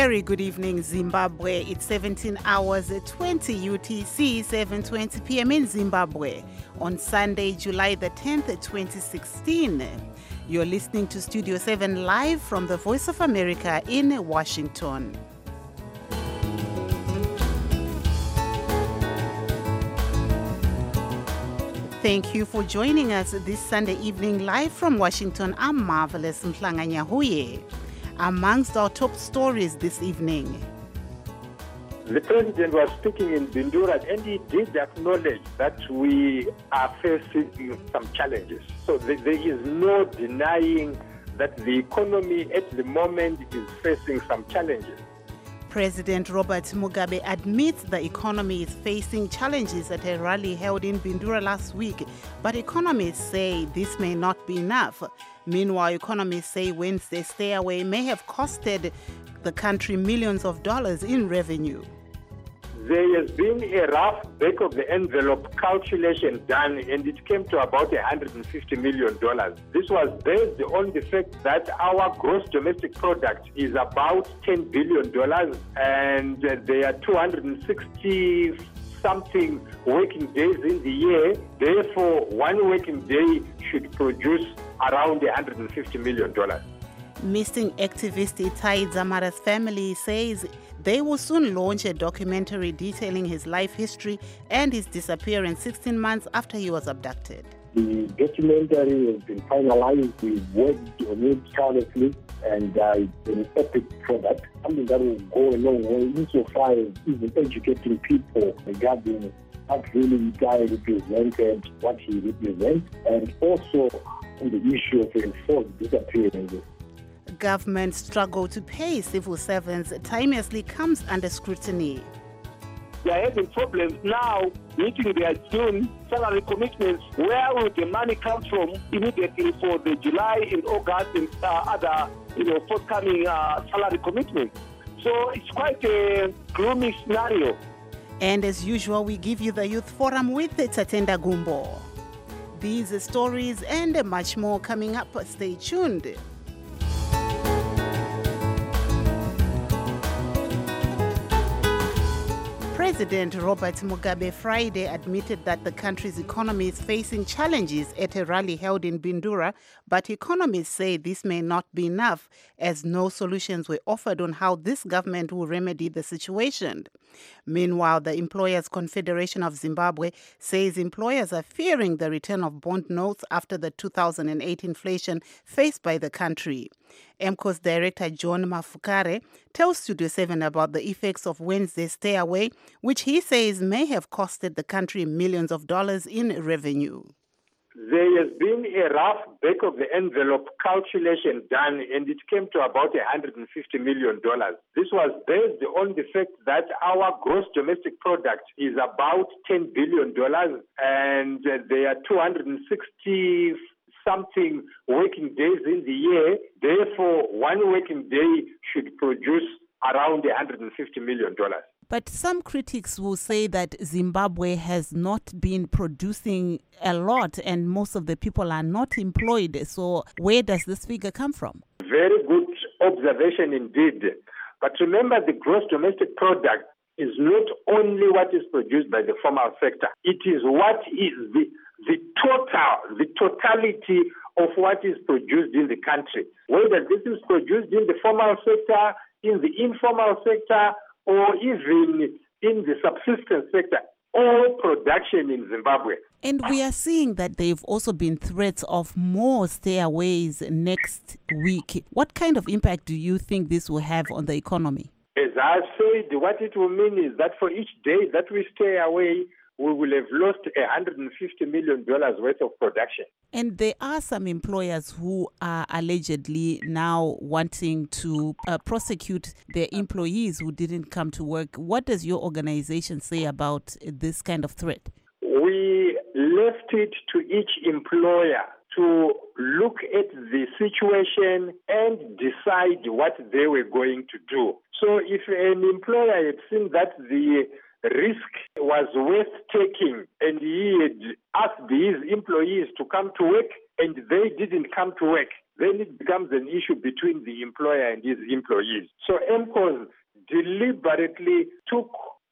very good evening, Zimbabwe. It's 17 hours, 20 UTC, 7:20 p.m. in Zimbabwe on Sunday, July the 10th, 2016. You're listening to Studio 7 live from the Voice of America in Washington. Thank you for joining us this Sunday evening live from Washington. I'm Marvelous Mhlanganyahuye. Amongst our top stories this evening. The president was speaking in Bindura and he did acknowledge that we are facing some challenges. So there is no denying that the economy at the moment is facing some challenges. President Robert Mugabe admits the economy is facing challenges at a rally held in Bindura last week, but economists say this may not be enough. Meanwhile, economists say Wednesday's stay away may have costed the country millions of dollars in revenue. There has been a rough back of the envelope calculation done and it came to about $150 million. This was based on the fact that our gross domestic product is about $10 billion and there are 260 something working days in the year. Therefore, one working day should produce around $150 million. Missing activist Itai Dzamara's family says they will soon launch a documentary detailing his life history and his disappearance 16 months after he was abducted. The documentary has been finalized. We've worked on it tirelessly, and it's an epic product, something that will go a long way insofar as even educating people regarding what really Itai represented, what he represents, and also on the issue of enforced disappearances. Government struggle to pay civil servants timelessly comes under scrutiny. They are having problems now meeting their June salary commitments. Where will the money come from immediately for the July and August and other forthcoming salary commitments? So it's quite a gloomy scenario. And as usual, we give you the Youth Forum with Tatenda Gumbo. These stories and much more coming up. Stay tuned. President Robert Mugabe Friday admitted that the country's economy is facing challenges at a rally held in Bindura, but economists say this may not be enough as no solutions were offered on how this government will remedy the situation. Meanwhile, the Employers Confederation of Zimbabwe says employers are fearing the return of bond notes after the 2008 inflation faced by the country. EMCO's director John Mafukare tells Studio 7 about the effects of Wednesday's stay away, which he says may have costed the country millions of dollars in revenue. There has been a rough back of the envelope calculation done and it came to about $150 million. This was based on the fact that our gross domestic product is about $10 billion and there are 260 something working days in the year. Therefore, one working day should produce around $150 million. But some critics will say that Zimbabwe has not been producing a lot and most of the people are not employed. So where does this figure come from? Very good observation indeed. But remember, the gross domestic product is not only what is produced by the formal sector. It is what is the totality of what is produced in the country. Whether this is produced in the formal sector, in the informal sector, or even in the subsistence sector, all production in Zimbabwe. And we are seeing that there have also been threats of more stayaways next week. What kind of impact do you think this will have on the economy? As I said, what it will mean is that for each day that we stay away, we will have lost $150 million worth of production. And there are some employers who are allegedly now wanting to prosecute their employees who didn't come to work. What does your organization say about this kind of threat? We left it to each employer to look at the situation and decide what they were going to do. So if an employer had seen that the risk was worth taking and he had asked his employees to come to work and they didn't come to work, then it becomes an issue between the employer and his employees. So MCOS deliberately took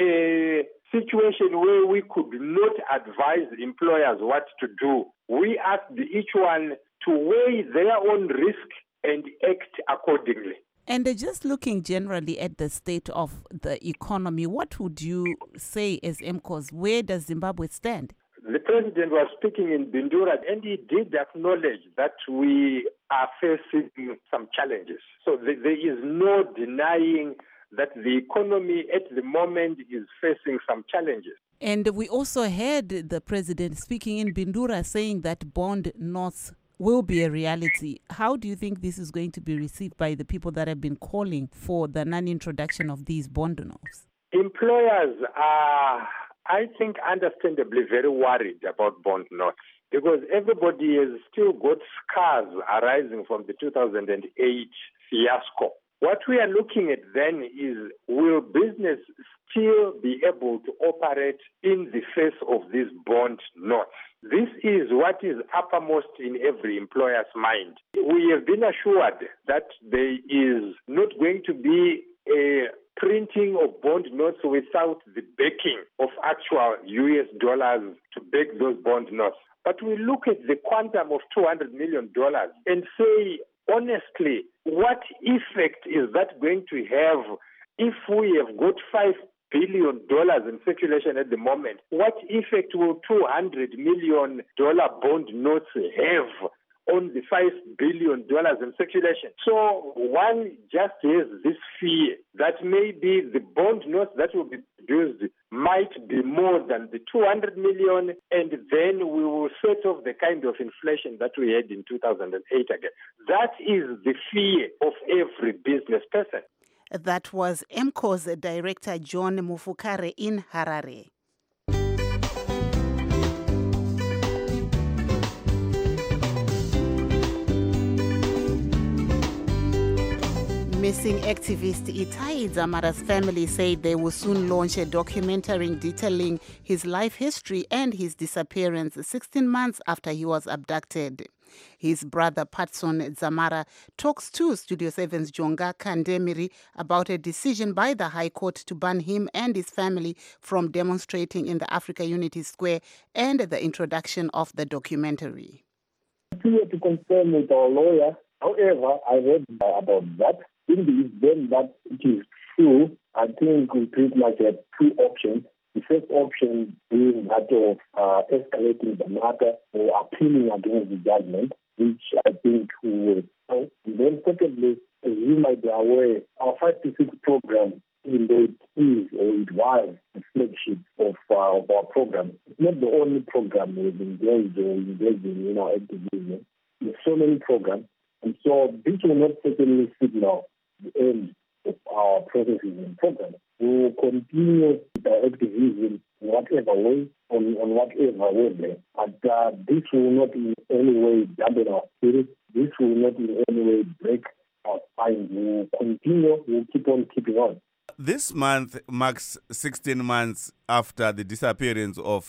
a situation where we could not advise employers what to do. We asked each one to weigh their own risk and act accordingly. And just looking generally at the state of the economy, what would you say as MCOS? Where does Zimbabwe stand? The president was speaking in Bindura, and he did acknowledge that we are facing some challenges. So there is no denying that the economy at the moment is facing some challenges. And we also heard the president speaking in Bindura saying that bond notes will be a reality. How do you think this is going to be received by the people that have been calling for the non-introduction of these bond notes? Employers are, I think, understandably very worried about bond notes because everybody has still got scars arising from the 2008 fiasco. What we are looking at then is, will business still be able to operate in the face of these bond notes? This is what is uppermost in every employer's mind. We have been assured that there is not going to be a printing of bond notes without the backing of actual US dollars to back those bond notes. But we look at the quantum of $200 million and say, honestly, what effect is that going to have if we have got $5 billion in circulation at the moment? What effect will $200 million bond notes have on the $5 billion in circulation? So one just has this fear that maybe the bond notes that will be produced might be more than the 200 million, and then we will set off the kind of inflation that we had in 2008 again. That is the fear of every business person. That was MCOS Director John Mufukare in Harare. Missing activist Itai Dzamara's family said they will soon launch a documentary detailing his life history and his disappearance 16 months after he was abducted. His brother Patson Dzamara talks to Studio 7's Jonga Kandemiri about a decision by the High Court to ban him and his family from demonstrating in the Africa Unity Square and the introduction of the documentary. Clear to confirm with our lawyer. However, I read about that. In the event that it is true, I think we pretty much have two options. The first option being that of escalating the matter or appealing against the judgment, which I think we will do. And then secondly, as you might be aware, our 5-6 program, even though it is or it was the flagship of our program, it's not the only program we've engaged in activism. There's so many programs. And so this will not certainly signal the end of our processes and programs. We will continue the activism in whatever way, on whatever wavelength. But this will not in any way dampen our spirit. This will not in any way break our spine. We will continue, we will keep on keeping on. This month marks 16 months after the disappearance of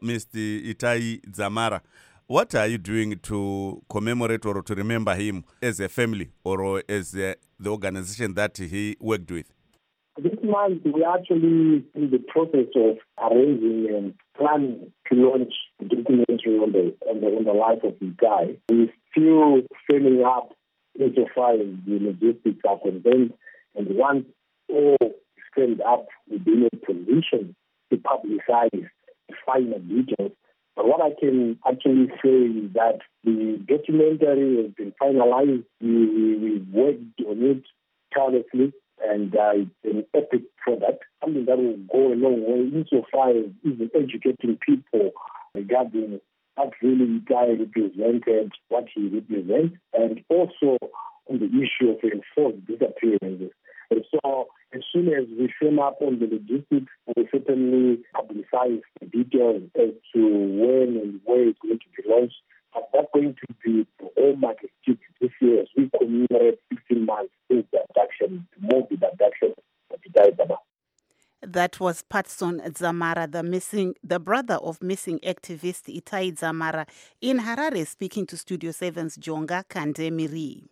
Mr. Itai Dzamara. What are you doing to commemorate or to remember him as a family or as the organization that he worked with? This month, we are actually in the process of arranging and planning to launch a documentary on the life of the guy. We're still filling up insofar as the logistics are concerned, and once all is filled up, we'll be in a position to publicize the final details. But what I can actually say is that the documentary has been finalized. We've worked on it tirelessly, and it's an epic product, something that will go a long way insofar as even educating people regarding what really the guy represented, what he represents, and also on the issue of enforced disappearances. And so as soon as we firm up on the logistics, we'll certainly publicize the details as to when and where it's going to be launched. But that's going to be the hallmark activity this year as we commemorate 16 months since the abduction, the abduction of Itai Dzamara. That was Patson Dzamara, the brother of missing activist Itai Dzamara, in Harare, speaking to Studio 7's Jonga Kandemiri.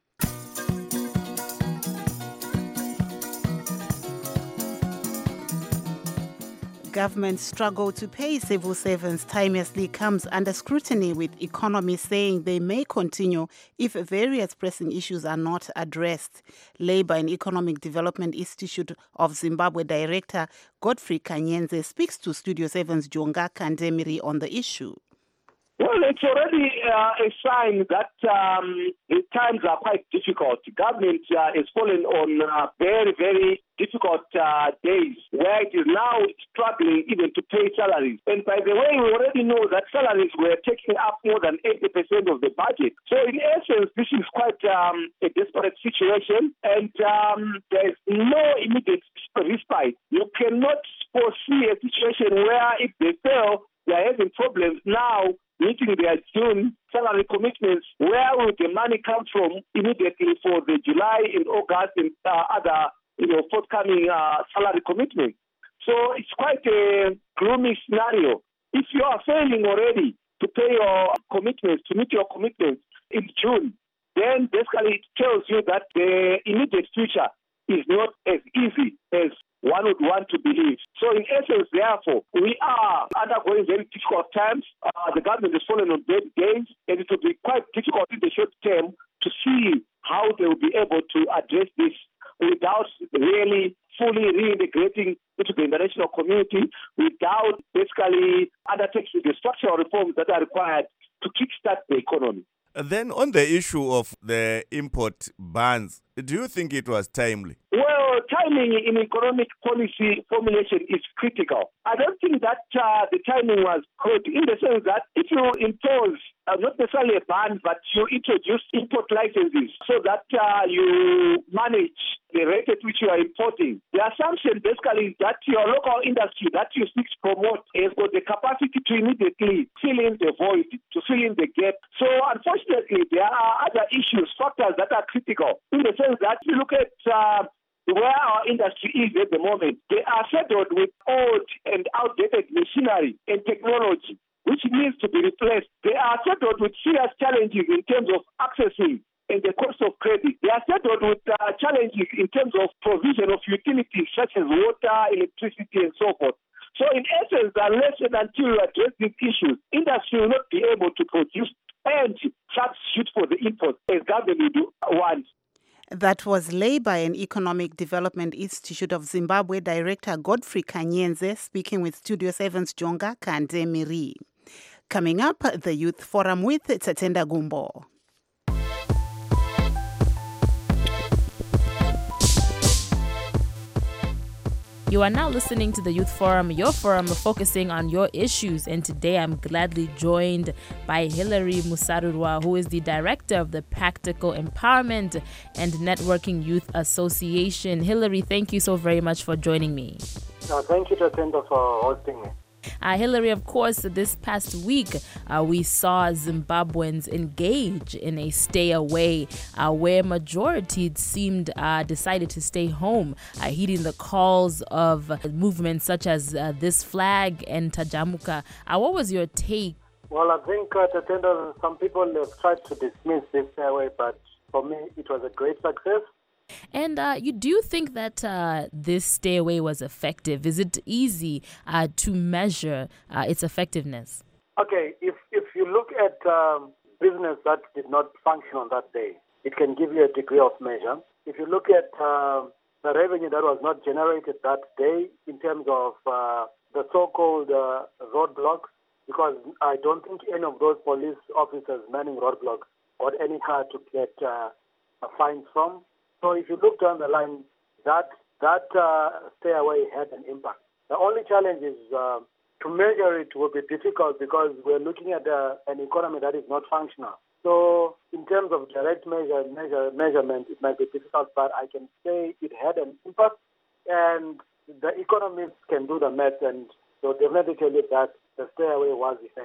Government struggle to pay civil servants timelessly comes under scrutiny, with economists saying they may continue if various pressing issues are not addressed. Labour and Economic Development Institute of Zimbabwe Director Godfrey Kanyenze speaks to Studio 7's Jonga Kandemiri on the issue. Well, it's already a sign that the times are quite difficult. Government is fallen on very, very difficult days where it is now struggling even to pay salaries. And by the way, we already know that salaries were taking up more than 80% of the budget. So in essence, this is quite a desperate situation, and there is no immediate respite. You cannot foresee a situation where if they fail, they are having problems now meeting their June salary commitments. Where will the money come from immediately for the July and August and other forthcoming salary commitments? So it's quite a gloomy scenario. If you are failing already to pay your commitments, to meet your commitments in June, then basically it tells you that the immediate future is not as easy as one would want to believe. So in essence, therefore, we are undergoing very difficult times. The government is falling on dead days, and it will be quite difficult in the short term to see how they will be able to address this without really fully reintegrating into the international community, without basically undertaking the structural reforms that are required to kickstart the economy. Then on the issue of the import bans, do you think it was timely? Well, timing in economic policy formulation is critical. I don't think that the timing was good, in the sense that if you impose not necessarily a ban, but you introduce import licenses so that you manage the rate at which you are importing. The assumption basically is that your local industry that you seek to promote has got the capacity to immediately fill in the void, to fill in the gap. So unfortunately, there are other issues, factors that are critical, in the sense that you look at where our industry is at the moment. They are saddled with old and outdated machinery and technology, which needs to be replaced. They are saddled with serious challenges in terms of accessing and the cost of credit. They are saddled with challenges in terms of provision of utilities such as water, electricity, and so forth. So in essence, unless and until you address these issues, industry will not be able to produce and substitute for the imports as government wants. That was Labour and Economic Development Institute of Zimbabwe Director Godfrey Kanyenze speaking with Studio 7's Jonga Kandemiri. Coming up, the Youth Forum with Tatenda Gumbo. You are now listening to the Youth Forum, your forum focusing on your issues. And today I'm gladly joined by Hilary Musarurwa, who is the director of the Practical Empowerment and Networking Youth Association. Hilary, thank you so very much for joining me. Thank you, Tatenda, for hosting me. Hilary, of course, this past week, we saw Zimbabweans engage in a stay away where majority seemed decided to stay home, heeding the calls of movements such as This Flag and Tajamuka. What was your take? Well, I think, Tatenda, some people have tried to dismiss this stay away, but for me, it was a great success. And do you think that this stay away was effective? Is it easy to measure its effectiveness? Okay, if you look at business that did not function on that day, it can give you a degree of measure. If you look at the revenue that was not generated that day in terms of the so-called roadblocks, because I don't think any of those police officers manning roadblocks got any car to get fines from. So if you look down the line, that stay away had an impact. The only challenge is to measure it will be difficult because we're looking at an economy that is not functional. So in terms of direct measurement, it might be difficult, but I can say it had an impact, and the economists can do the math, and so definitely tell you that the stay away was effective.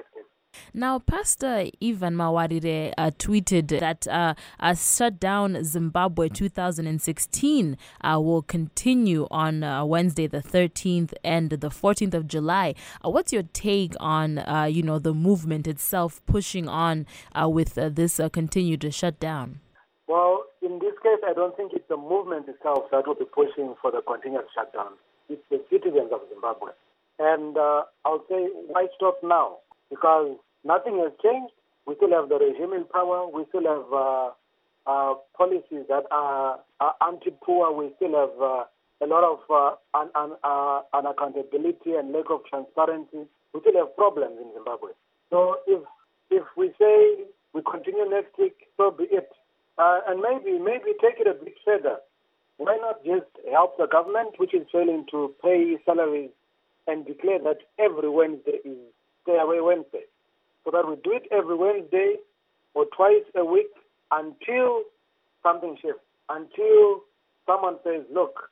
Now, Pastor Ivan Mawarire tweeted that Shutdown Zimbabwe 2016 will continue on Wednesday the 13th and the 14th of July. What's your take on, the movement itself pushing on with this continued shutdown? Well, in this case, I don't think it's the movement itself that will be pushing for the continued shutdown. It's the citizens of Zimbabwe. And I'll say, why stop now? Because nothing has changed. We still have the regime in power. We still have policies that are anti-poor. We still have a lot of unaccountability and lack of transparency. We still have problems in Zimbabwe. So if we say we continue next week, so be it. And maybe take it a bit further. Why not just help the government, which is failing to pay salaries, and declare that every Wednesday is Stay Away Wednesday, so that we do it every Wednesday or twice a week until something shifts, until someone says, look,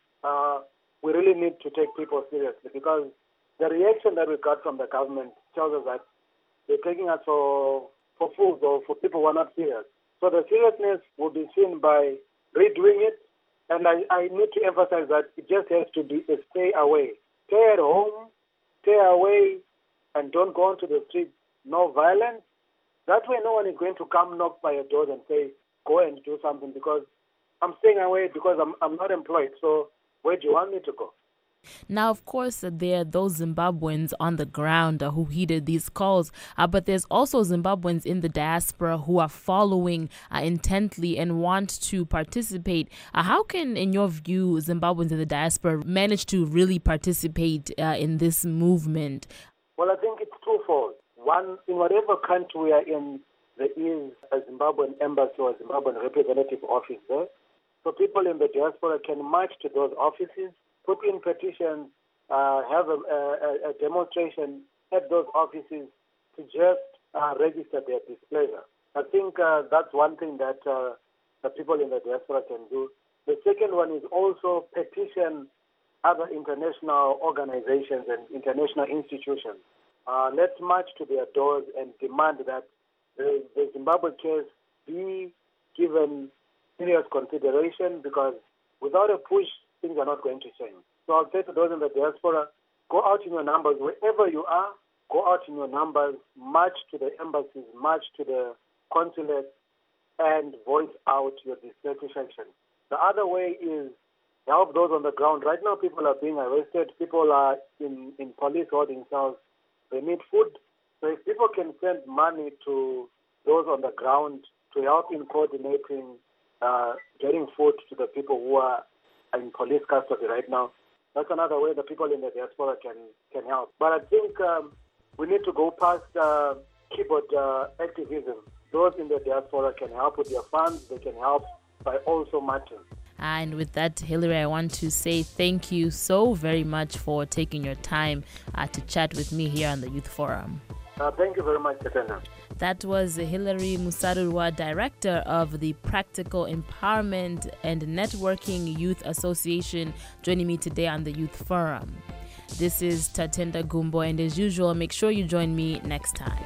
we really need to take people seriously, because the reaction that we got from the government tells us that they're taking us for fools or for people who are not serious. So the seriousness will be seen by redoing it, and I need to emphasize that it just has to be a stay away. Stay at home, stay away, and don't go onto the streets. No violence. That way no one is going to come knock by your door and say, go and do something, because I'm staying away because I'm not employed. So where do you want me to go? Now, of course, there are those Zimbabweans on the ground who heeded these calls, but there's also Zimbabweans in the diaspora who are following intently and want to participate. How can, in your view, Zimbabweans in the diaspora manage to really participate in this movement? Well, I think it's twofold. One, in whatever country we are in, there is a Zimbabwean embassy or a Zimbabwean representative office there. So people in the diaspora can march to those offices, put in petitions, have a demonstration at those offices to just register their displeasure. I think that's one thing that the people in the diaspora can do. The second one is also petition other international organizations and international institutions. Let's march to their doors and demand that the Zimbabwe case be given serious consideration, because without a push, things are not going to change. So I'll say to those in the diaspora, go out in your numbers wherever you are, go out in your numbers, march to the embassies, march to the consulates, and voice out your dissatisfaction. The other way is help those on the ground. Right now, people are being arrested. People are in police holding cells. They need food. So if people can send money to those on the ground to help in coordinating getting food to the people who are in police custody right now, that's another way the people in the diaspora can help. But I think we need to go past keyboard activism. Those in the diaspora can help with their funds. They can help by also marching. And with that, Hillary, I want to say thank you so very much for taking your time to chat with me here on the Youth Forum. Thank you very much, Katana. That was Hillary Musarurwa, Director of the Practical Empowerment and Networking Youth Association, joining me today on the Youth Forum. This is Tatenda Gumbo, and as usual, make sure you join me next time.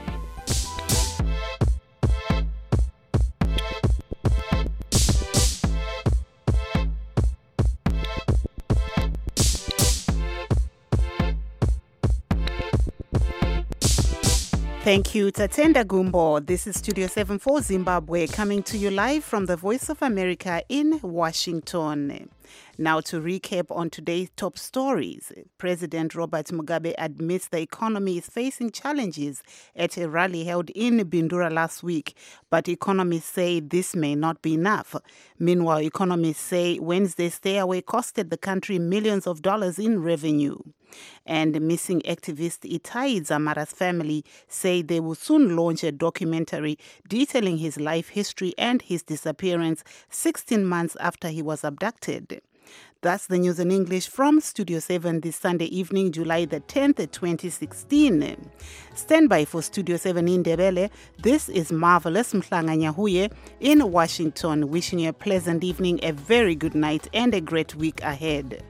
Thank you, Tatenda Gumbo. This is Studio 7 for Zimbabwe, coming to you live from the Voice of America in Washington. Now to recap on today's top stories. President Robert Mugabe admits the economy is facing challenges at a rally held in Bindura last week, but economists say this may not be enough. Meanwhile, economists say Wednesday's stay away costed the country millions of dollars in revenue. And missing activist Itai Dzamara's family say they will soon launch a documentary detailing his life history and his disappearance 16 months after he was abducted. That's the news in English from Studio 7 this Sunday evening, July the 10th, 2016. Stand by for Studio 7 in Ndebele. This is Marvelous Mhlanga Nyahuye in Washington, wishing you a pleasant evening, a very good night, and a great week ahead.